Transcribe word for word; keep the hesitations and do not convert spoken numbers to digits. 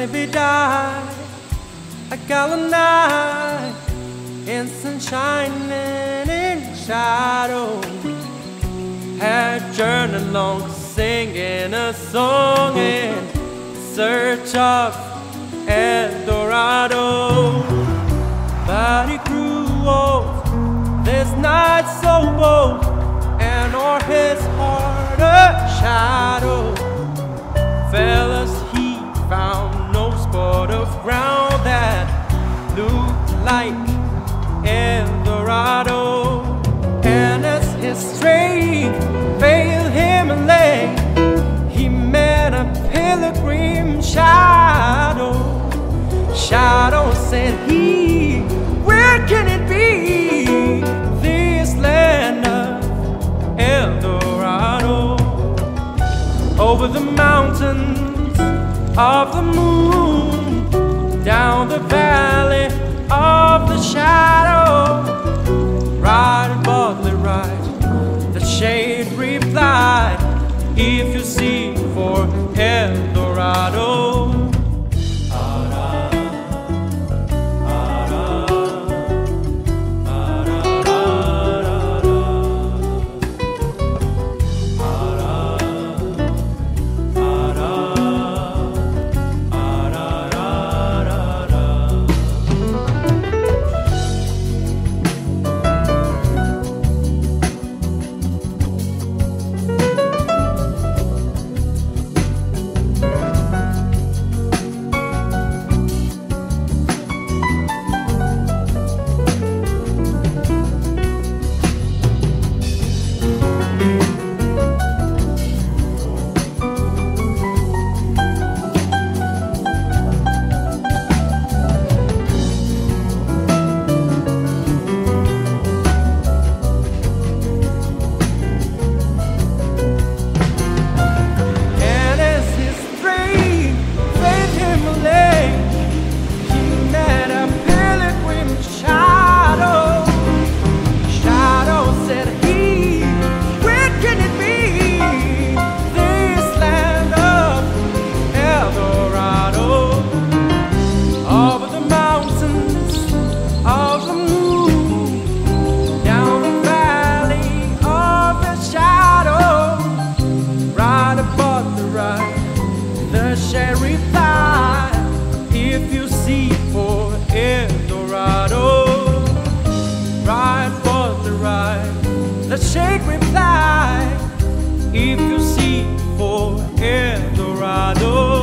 Honeybee died a gallant night in sunshine and in shadow. Had journeyed long singing a song in search of El Dorado. But he grew old this night so bold, and o'er his heart a shadow fell as he found no spot of ground that looked like El Dorado. And as his strength failed him and lay, he met a pilgrim shadow. Shadow said he, where can it be, this land of El Dorado? Over the mountains of the moon, down the valley of the shadow, right above the right, the shade replied, if you seek for El Dorado. The shade replied, if you seek for El Dorado, right for the right. The shade replied, if you seek for El Dorado.